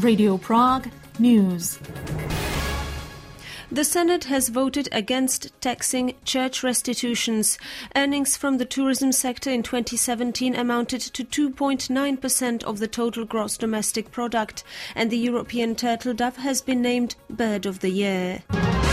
Radio Prague News. The Senate has voted against taxing church restitutions. Earnings from the tourism sector in 2017 amounted to 2.9% of the total gross domestic product, and the European turtle dove has been named Bird of the Year.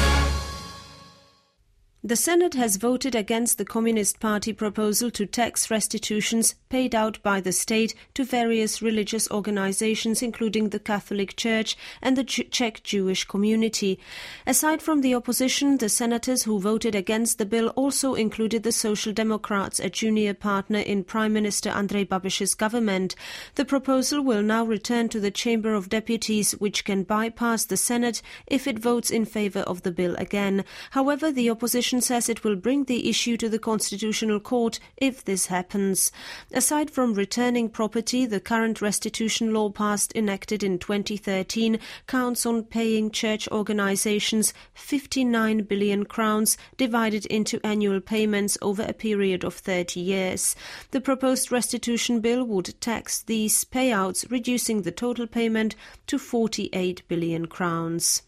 The Senate has voted against the Communist Party proposal to tax restitutions paid out by the state to various religious organizations, including the Catholic Church and the Czech Jewish community. Aside from the opposition, the senators who voted against the bill also included the Social Democrats, a junior partner in Prime Minister Andrej Babiš's government. The proposal will now return to the Chamber of Deputies, which can bypass the Senate if it votes in favor of the bill again. However, the opposition says it will bring the issue to the Constitutional Court if this happens. Aside from returning property, the current restitution law enacted in 2013 counts on paying church organizations 59 billion crowns divided into annual payments over a period of 30 years. The proposed restitution bill would tax these payouts, reducing the total payment to 48 billion crowns.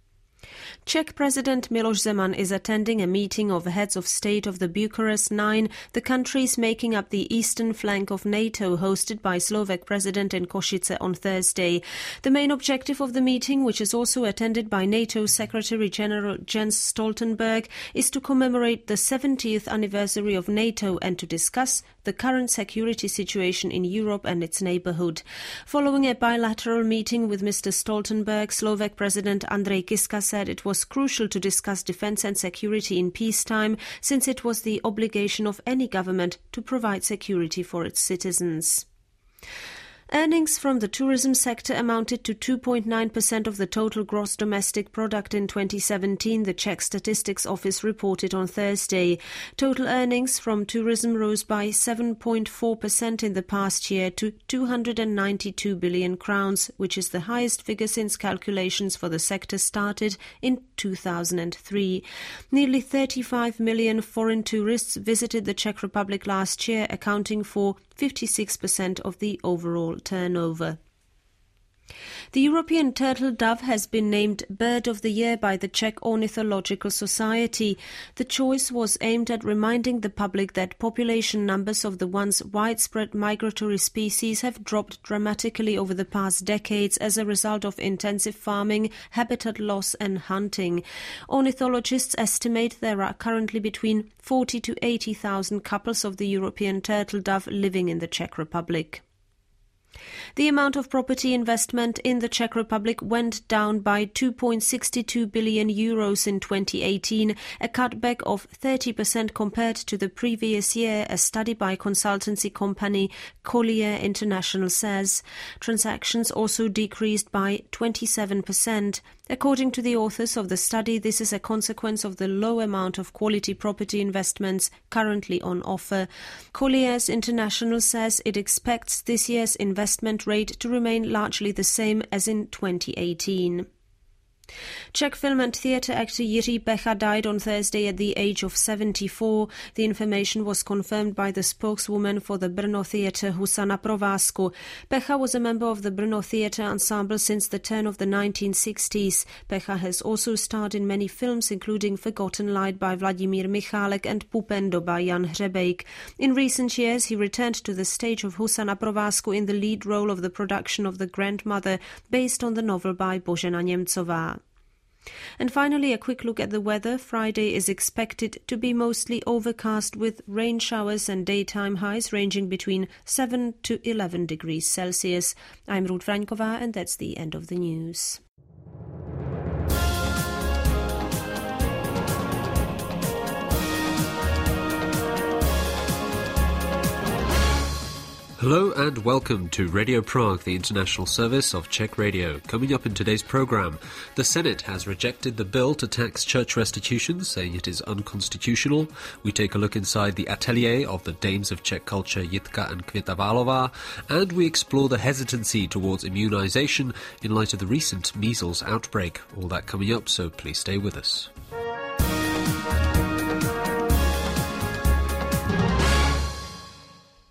Czech President Miloš Zeman is attending a meeting of heads of state of the Bucharest 9, the countries making up the eastern flank of NATO, hosted by Slovak President in Košice on Thursday. The main objective of the meeting, which is also attended by NATO Secretary-General Jens Stoltenberg, is to commemorate the 70th anniversary of NATO and to discuss the current security situation in Europe and its neighbourhood. Following a bilateral meeting with Mr. Stoltenberg, Slovak President Andrej Kiska said it was crucial to discuss defence and security in peacetime, since it was the obligation of any government to provide security for its citizens. Earnings from the tourism sector amounted to 2.9% of the total gross domestic product in 2017, the Czech Statistics Office reported on Thursday. Total earnings from tourism rose by 7.4% in the past year to 292 billion crowns, which is the highest figure since calculations for the sector started in 2003. Nearly 35 million foreign tourists visited the Czech Republic last year, accounting for 56% of the overall turnover. The European turtle dove has been named Bird of the Year by the Czech Ornithological Society. The choice was aimed at reminding the public that population numbers of the once widespread migratory species have dropped dramatically over the past decades as a result of intensive farming, habitat loss and hunting. Ornithologists estimate there are currently between 40 to 80,000 couples of the European turtle dove living in the Czech Republic. The amount of property investment in the Czech Republic went down by 2.62 billion euros in 2018, a cutback of 30% compared to the previous year, a study by consultancy company Collier International says. Transactions also decreased by 27%. According to the authors of the study, this is a consequence of the low amount of quality property investments currently on offer. Colliers International says it expects this year's investment rate to remain largely the same as in 2018. Czech film and theatre actor Jiří Pecha died on Thursday at the age of 74. The information was confirmed by the spokeswoman for the Brno theatre, Husa na provázku. Pecha was a member of the Brno theatre ensemble since the turn of the 1960s. Pecha has also starred in many films, including Forgotten Light by Vladimír Michálek and Pupendo by Jan Hřebejk. In recent years, he returned to the stage of Husa na provázku in the lead role of the production of The Grandmother, based on the novel by Božena Němcová. And finally, a quick look at the weather. Friday is expected to be mostly overcast with rain showers and daytime highs ranging between 7 to 11 degrees Celsius. I'm Ruth Vraňková, and that's the end of the news. Hello and welcome to Radio Prague, the international service of Czech Radio. Coming up in today's programme, the Senate has rejected the bill to tax church restitutions, saying it is unconstitutional. We take a look inside the atelier of the dames of Czech culture Jitka and Květa Válová, and we explore the hesitancy towards immunisation in light of the recent measles outbreak. All that coming up, so please stay with us. A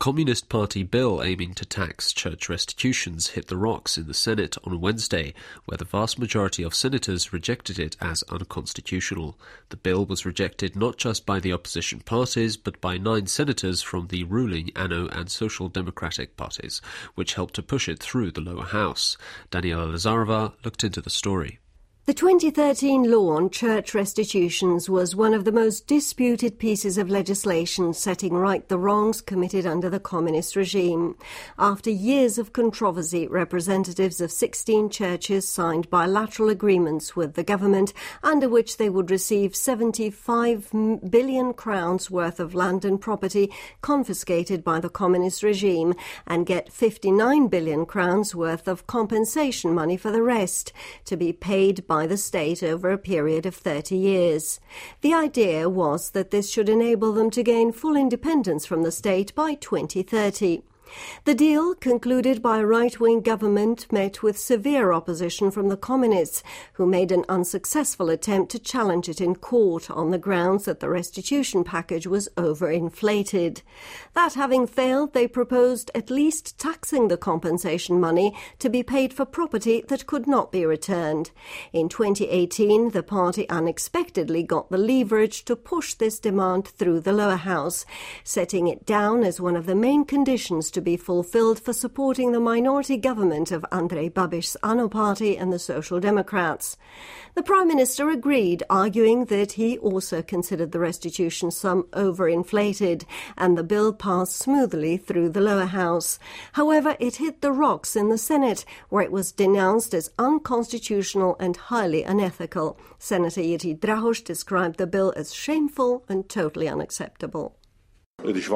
Communist Party bill aiming to tax church restitutions hit the rocks in the Senate on Wednesday, where the vast majority of senators rejected it as unconstitutional. The bill was rejected not just by the opposition parties, but by 9 senators from the ruling ANO and Social Democratic parties, which helped to push it through the lower house. Daniela Lazarova looked into the story. The 2013 law on church restitutions was one of the most disputed pieces of legislation setting right the wrongs committed under the communist regime. After years of controversy, representatives of 16 churches signed bilateral agreements with the government under which they would receive 75 billion crowns worth of land and property confiscated by the communist regime and get 59 billion crowns worth of compensation money for the rest, to be paid by the state over a period of 30 years. The idea was that this should enable them to gain full independence from the state by 2030. The deal, concluded by a right-wing government, met with severe opposition from the communists, who made an unsuccessful attempt to challenge it in court on the grounds that the restitution package was overinflated. That having failed, they proposed at least taxing the compensation money to be paid for property that could not be returned. In 2018, the party unexpectedly got the leverage to push this demand through the lower house, setting it down as one of the main conditions to be fulfilled for supporting the minority government of Andrej Babiš's ANO party and the Social Democrats. The Prime Minister agreed, arguing that he also considered the restitution sum overinflated, and the bill passed smoothly through the lower house. However, it hit the rocks in the Senate, where it was denounced as unconstitutional and highly unethical. Senator Jiří Drahoš described the bill as shameful and totally unacceptable. It is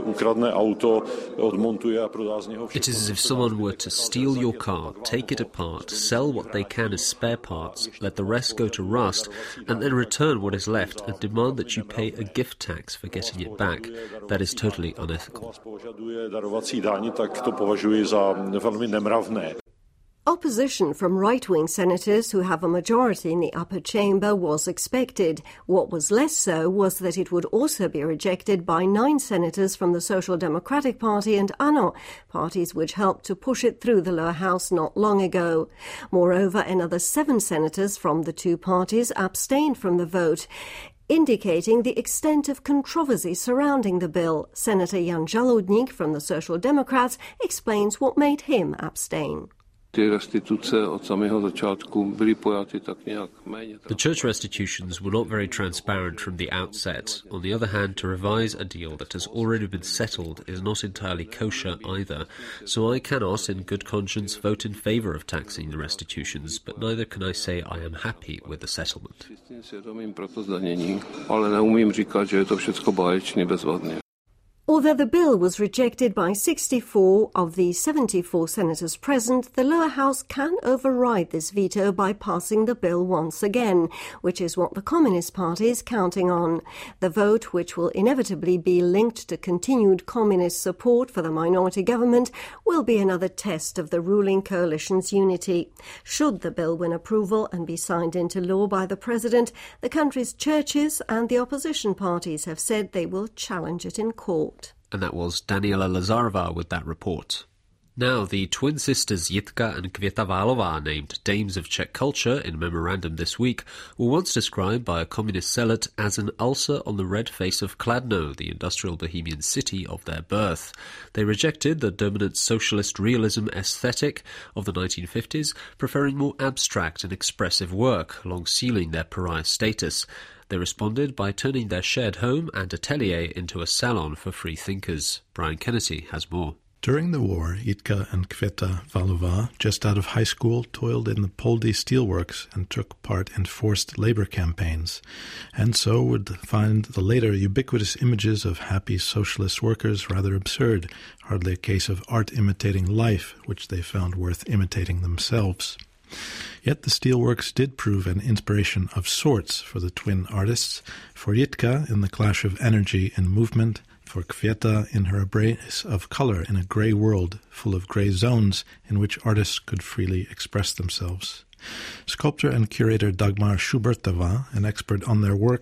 as if someone were to steal your car, take it apart, sell what they can as spare parts, let the rest go to rust, and then return what is left and demand that you pay a gift tax for getting it back. That is totally unethical. Opposition from right-wing senators who have a majority in the upper chamber was expected. What was less so was that it would also be rejected by 9 senators from the Social Democratic Party and ANO, parties which helped to push it through the lower house not long ago. Moreover, another 7 senators from the 2 parties abstained from the vote, indicating the extent of controversy surrounding the bill. Senator Jan Žaludník from the Social Democrats explains what made him abstain. The church restitutions were not very transparent from the outset. On the other hand, to revise a deal that has already been settled is not entirely kosher either. So I cannot, in good conscience, vote in favour of taxing the restitutions, but neither can I say I am happy with the settlement. Although the bill was rejected by 64 of the 74 senators present, the lower house can override this veto by passing the bill once again, which is what the Communist Party is counting on. The vote, which will inevitably be linked to continued communist support for the minority government, will be another test of the ruling coalition's unity. Should the bill win approval and be signed into law by the president, the country's churches and the opposition parties have said they will challenge it in court. And that was Daniela Lazarova with that report. Now, the twin sisters Jitka and Květa Válová, named Dames of Czech Culture in memorandum this week, were once described by a communist zealot as an ulcer on the red face of Kladno, the industrial Bohemian city of their birth. They rejected the dominant socialist realism aesthetic of the 1950s, preferring more abstract and expressive work, long sealing their pariah status. They responded by turning their shared home and atelier into a salon for free thinkers. Brian Kennedy has more. During the war, Jitka and Květa Válová, just out of high school, toiled in the Poldi steelworks and took part in forced labor campaigns, and so would find the later ubiquitous images of happy socialist workers rather absurd, hardly a case of art imitating life, which they found worth imitating themselves. Yet the steelworks did prove an inspiration of sorts for the twin artists, for Jitka in the clash of energy and movement, for Květa in her embrace of color in a grey world full of grey zones in which artists could freely express themselves. Sculptor and curator Dagmar Schubertová, an expert on their work,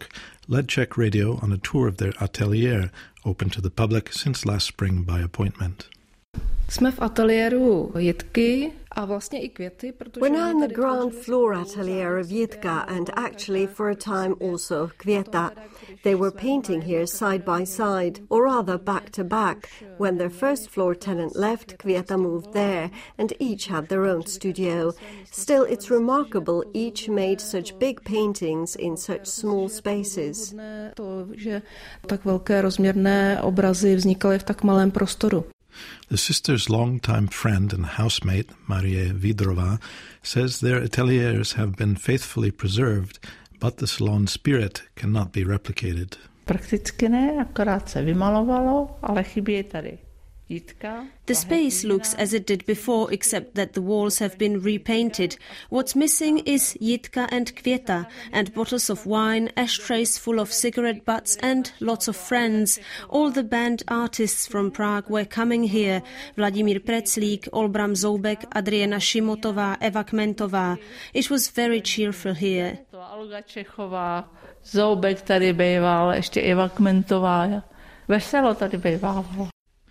led Czech Radio on a tour of their atelier, open to the public since last spring by appointment. Jsme v ateliéru Jitky a vlastně i květy, protože We're now in the ground floor atelier of Jitka and actually for a time also Květa. They were painting here side by side, or rather back to back. When their first floor tenant left, Květa moved there and each had their own studio. Still, it's remarkable each made such big paintings in such small spaces. To, že tak velké rozměrné obrazy vznikaly v tak malém prostoru. The sisters' long-time friend and housemate, Marie Vidrova, says their ateliers have been faithfully preserved, but the salon spirit cannot be replicated. Prakticky ne, akorát se vymalovalo, ale chybí tady Jitka. The space looks as it did before, except that the walls have been repainted. What's missing is Jitka and Květa, and bottles of wine, ashtrays full of cigarette butts, and lots of friends. All the band artists from Prague were coming here. Vladimír Preclík, Olbram Zoubek, Adriana Šimotová, Eva Kmentová. It was very cheerful here. Olga Čechová, Zoubek tady býval, ještě Eva Kmentová. Veselo tady bývalo.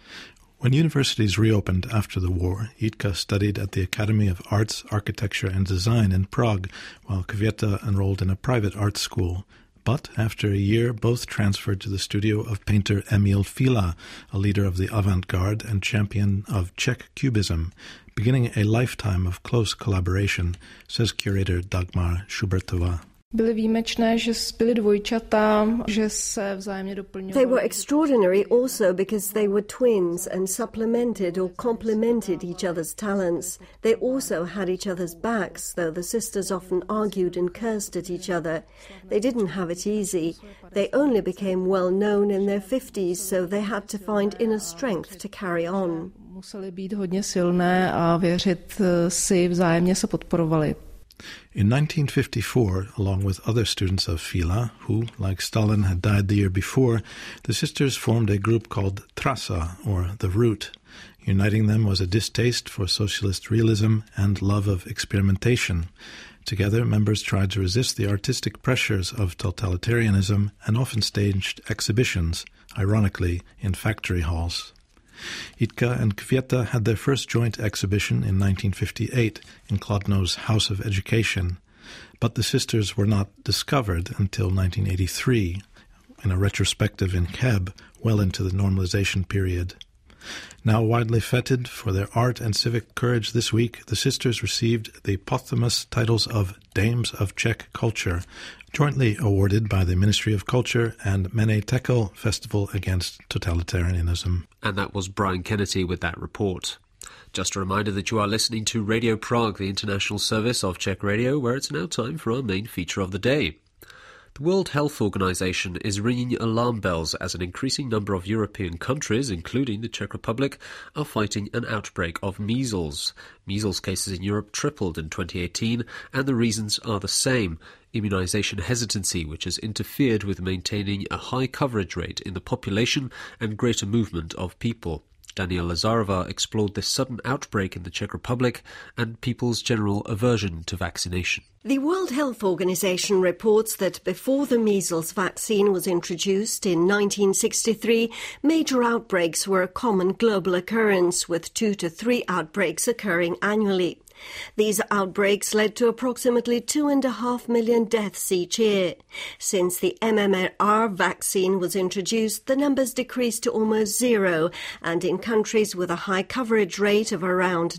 When universities reopened after the war, Jitka studied at the Academy of Arts, Architecture and Design in Prague, while Květa enrolled in a private art school. But after a year, both transferred to the studio of painter Emil Fila, a leader of the avant-garde and champion of Czech Cubism, beginning a lifetime of close collaboration, says curator Dagmar Schubertová. Byly výjimečné, že byly dvojčata, že se vzájemně doplňovaly. They were extraordinary also because they were twins and supplemented or complemented each other's talents. They also had each other's backs, though the sisters often argued and cursed at each other. They didn't have it easy. They only became well known in their 50s, so they had to find inner strength to carry on. Museli být hodně silné a věřit si, vzájemně se podporovali. In 1954, along with other students of Fila, who, like Stalin, had died the year before, the sisters formed a group called Trasa, or The Route. Uniting them was a distaste for socialist realism and love of experimentation. Together, members tried to resist the artistic pressures of totalitarianism and often staged exhibitions, ironically, in factory halls. Jitka and Květa had their first joint exhibition in 1958 in Kladno's House of Education, but the sisters were not discovered until 1983, in a retrospective in Cheb, well into the normalization period. Now widely feted for their art and civic courage this week, the sisters received the posthumous titles of Dames of Czech Culture, jointly awarded by the Ministry of Culture and Mene Tekel Festival Against Totalitarianism. And that was Brian Kennedy with that report. Just a reminder that you are listening to Radio Prague, the international service of Czech Radio, where it's now time for our main feature of the day. The World Health Organization is ringing alarm bells as an increasing number of European countries, including the Czech Republic, are fighting an outbreak of measles. Measles cases in Europe tripled in 2018, and the reasons are the same. Immunization hesitancy, which has interfered with maintaining a high coverage rate in the population and greater movement of people. Daniel Lazarova explored this sudden outbreak in the Czech Republic and people's general aversion to vaccination. The World Health Organization reports that before the measles vaccine was introduced in 1963, major outbreaks were a common global occurrence, with 2 to 3 outbreaks occurring annually. These outbreaks led to approximately 2.5 million deaths each year. Since the MMR vaccine was introduced, the numbers decreased to almost zero, and in countries with a high coverage rate of around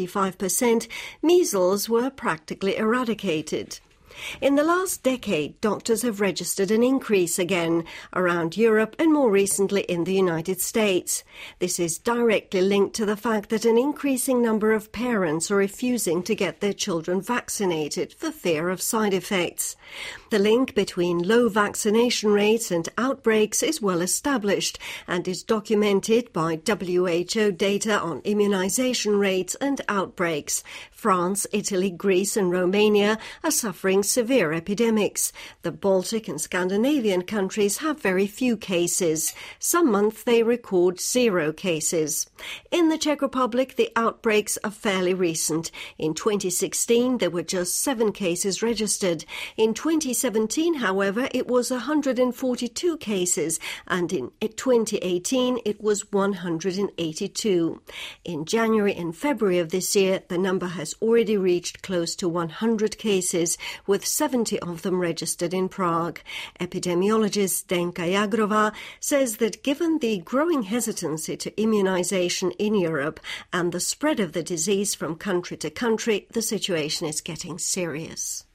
95%, measles were practically eradicated. In the last decade, doctors have registered an increase again around Europe and more recently in the United States. This is directly linked to the fact that an increasing number of parents are refusing to get their children vaccinated for fear of side effects. The link between low vaccination rates and outbreaks is well established and is documented by WHO data on immunization rates and outbreaks. France, Italy, Greece and Romania are suffering severe epidemics. The Baltic and Scandinavian countries have very few cases. Some months they record 0 cases. In the Czech Republic, the outbreaks are fairly recent. In 2016, there were just 7 cases registered. In 2017, however, it was 142 cases, and in 2018, it was 182. In January and February of this year, the number has already reached close to 100 cases, with 70 of them registered in Prague. Epidemiologist Zdenka Jagrová says that given the growing hesitancy to immunization in Europe and the spread of the disease from country to country, the situation is getting serious.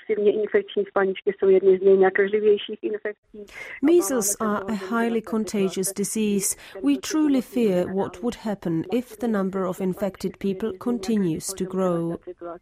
Measles are a highly contagious disease. We truly fear what would happen if the number of infected people continues to grow.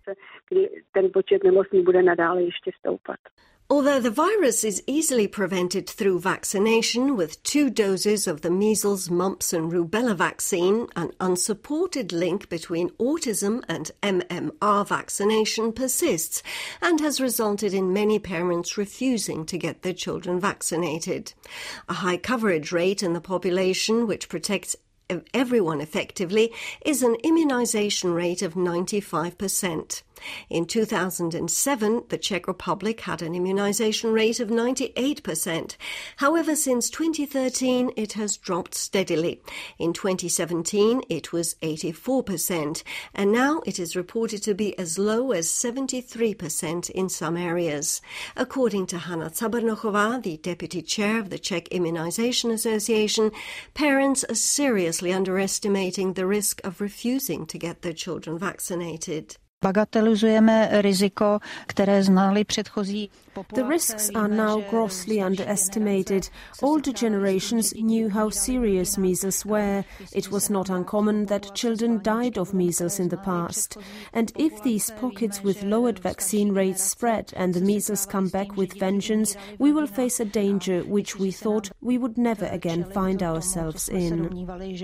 Although the virus is easily prevented through vaccination with 2 doses of the measles, mumps and rubella vaccine, an unsupported link between autism and MMR vaccination persists and has resulted in many parents refusing to get their children vaccinated. A high coverage rate in the population, which protects everyone effectively, is an immunization rate of 95%. In 2007, the Czech Republic had an immunization rate of 98%. However, since 2013, it has dropped steadily. In 2017, it was 84%, and now it is reported to be as low as 73% in some areas. According to Hanna Cabrnochová, the deputy chair of the Czech Immunization Association, parents are seriously underestimating the risk of refusing to get their children vaccinated. Bagatelizujeme riziko, které znali předchozí. The risks are now grossly underestimated. Older generations knew how serious measles were. It was not uncommon that children died of measles in the past. And if these pockets with lowered vaccine rates spread and the measles come back with vengeance, we will face a danger which we thought we would never again find ourselves in.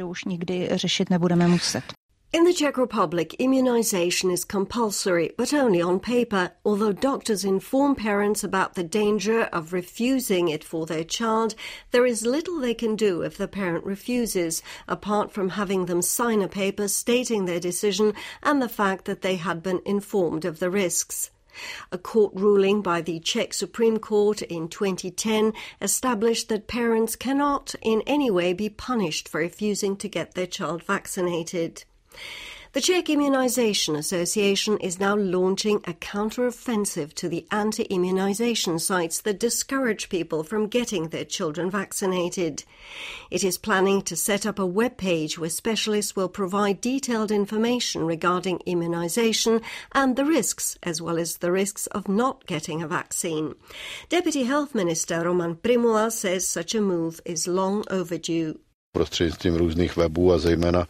In the Czech Republic, immunization is compulsory, but only on paper, although doctors inform parents about the danger of refusing it for their child. There is little they can do if the parent refuses, apart from having them sign a paper stating their decision and the fact that they had been informed of the risks. A court ruling by the Czech Supreme Court in 2010 established that parents cannot in any way be punished for refusing to get their child vaccinated. The Czech Immunization Association is now launching a counter-offensive to the anti-immunization sites that discourage people from getting their children vaccinated. It is planning to set up a web page where specialists will provide detailed information regarding immunization and the risks, as well as the risks of not getting a vaccine. Deputy Health Minister Roman Primula says such a move is long overdue. prostřednictvím různých webů a zejména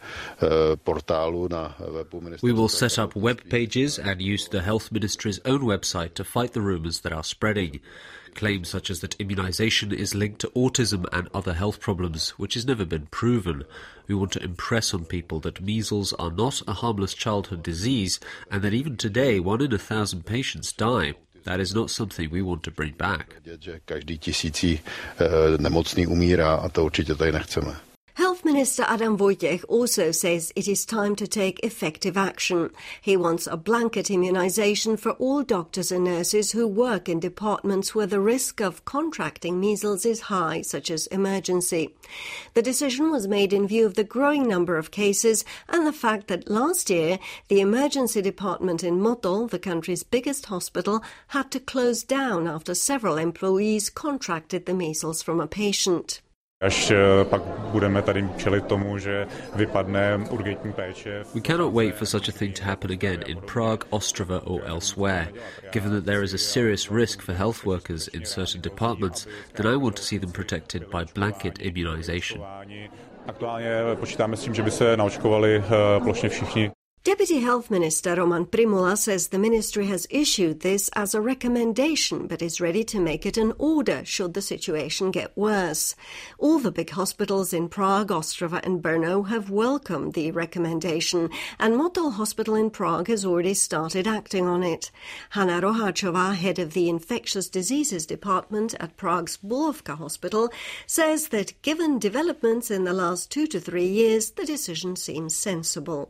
portálu na webu ministerstva. We will set up web pages and use the Health Ministry's own website to fight the rumours that are spreading. Claims such as that immunisation is linked to autism and other health problems, which has never been proven. We want to impress on people that measles are not a harmless childhood disease and that even today 1 in 1,000 patients die. That is not something we want to bring back. Každý tisící nemocný umírá a to určitě tady nechceme. Health Minister Adam Vojtěch also says it is time to take effective action. He wants a blanket immunization for all doctors and nurses who work in departments where the risk of contracting measles is high, such as emergency. The decision was made in view of the growing number of cases and the fact that last year the emergency department in Motol, the country's biggest hospital, had to close down after several employees contracted the measles from a patient. Až pak budeme tady čelit tomu, že vypadne urgentní péče. We cannot wait for such a thing to happen again in Prague, Ostrava or elsewhere. Given that there is a serious risk for health workers in certain departments, then I want to see them protected by blanket immunization. Aktuálně počítáme s tím, že by se naočkovali plošně všichni. Deputy Health Minister Roman Primula says the ministry has issued this as a recommendation but is ready to make it an order should the situation get worse. All the big hospitals in Prague, Ostrava and Brno have welcomed the recommendation, and Motol Hospital in Prague has already started acting on it. Hanna Roháčová, head of the Infectious Diseases Department at Prague's Bulovka Hospital, says that given developments in the last 2 to 3 years, the decision seems sensible.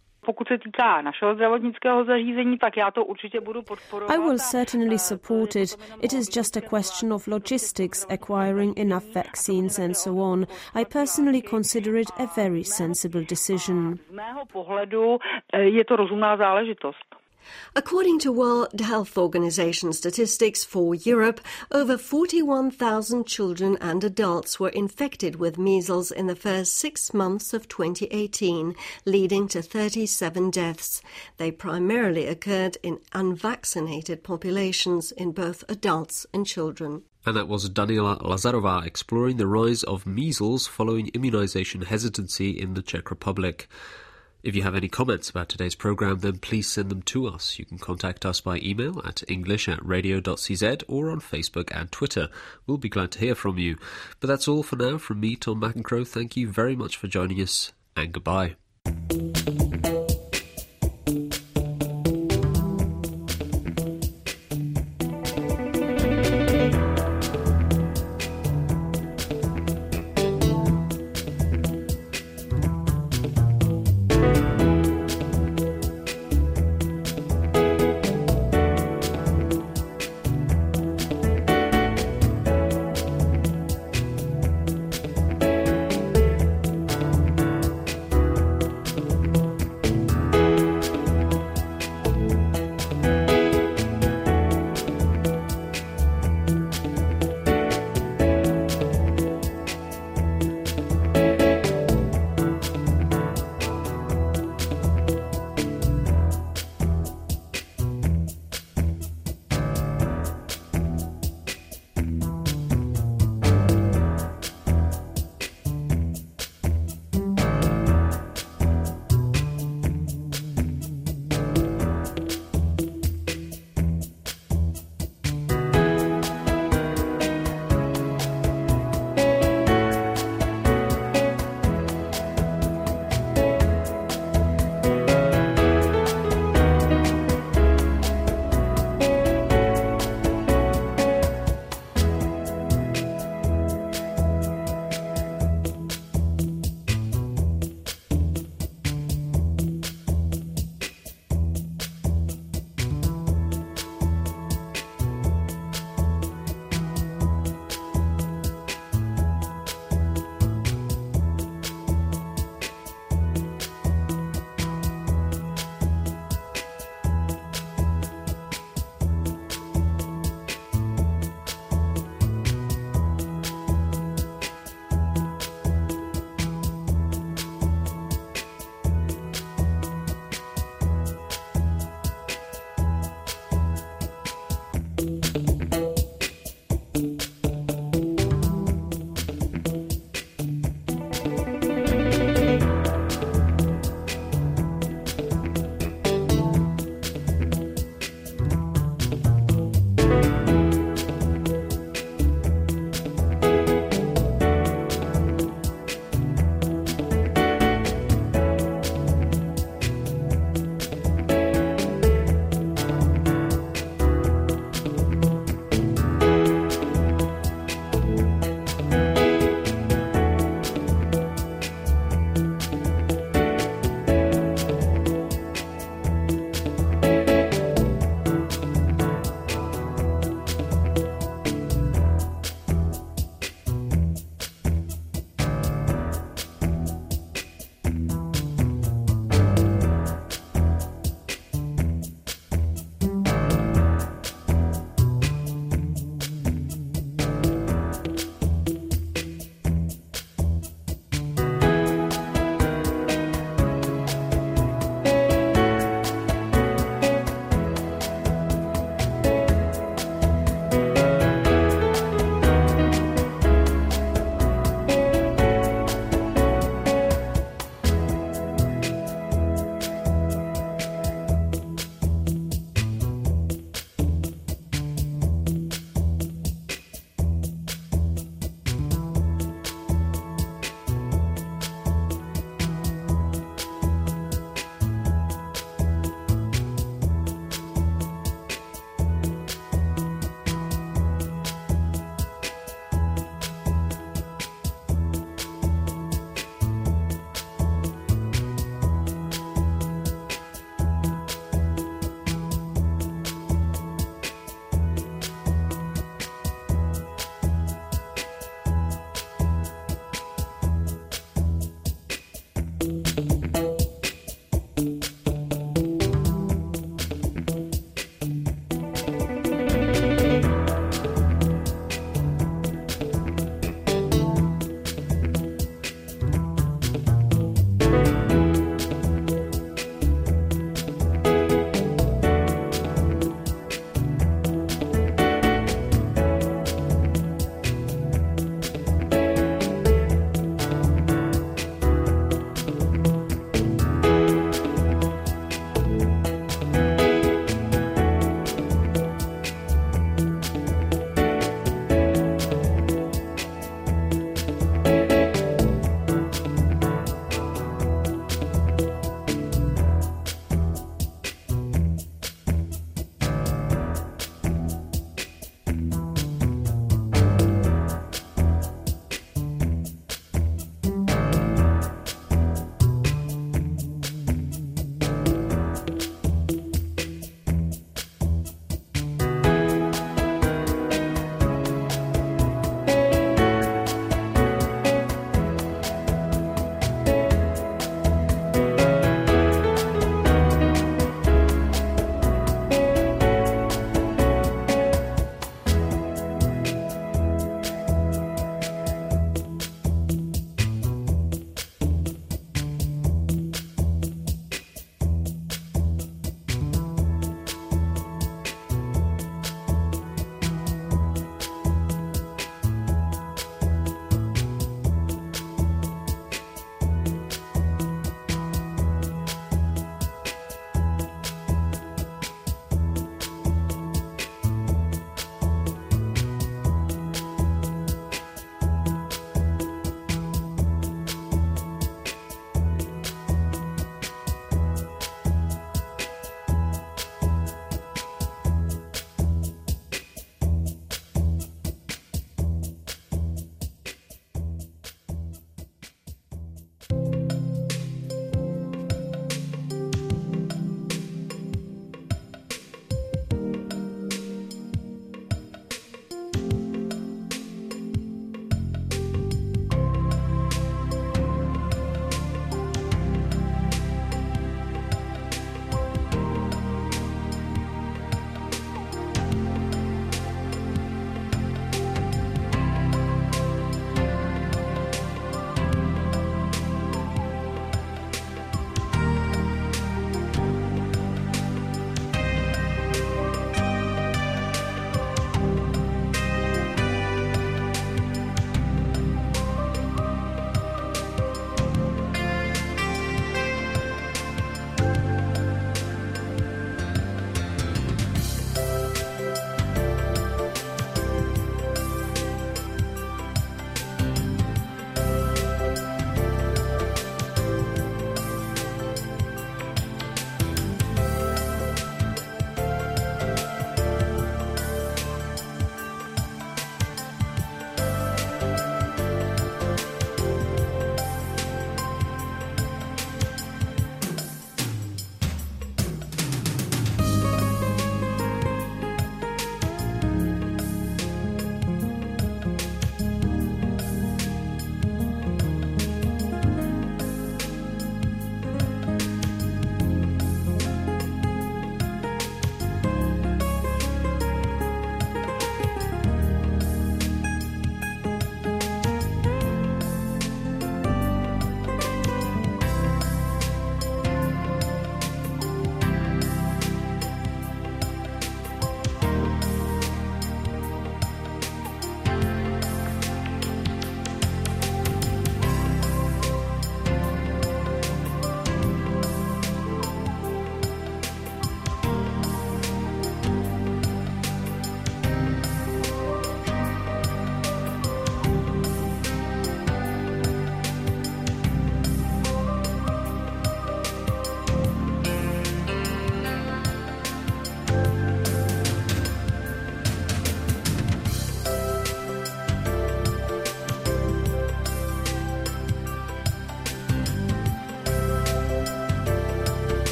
I will certainly support it. It is just a question of logistics, acquiring enough vaccines and so on. I personally consider it a very sensible decision. According to World Health Organization statistics for Europe, over 41,000 children and adults were infected with measles in the first 6 months of 2018, leading to 37 deaths. They primarily occurred in unvaccinated populations in both adults and children. And that was Daniela Lazarová exploring the rise of measles following immunization hesitancy in the Czech Republic. If you have any comments about today's programme, then please send them to us. You can contact us by email at english@radio.cz or on Facebook and Twitter. We'll be glad to hear from you. But that's all for now from me, Tom McEncrow. Thank you very much for joining us, and goodbye.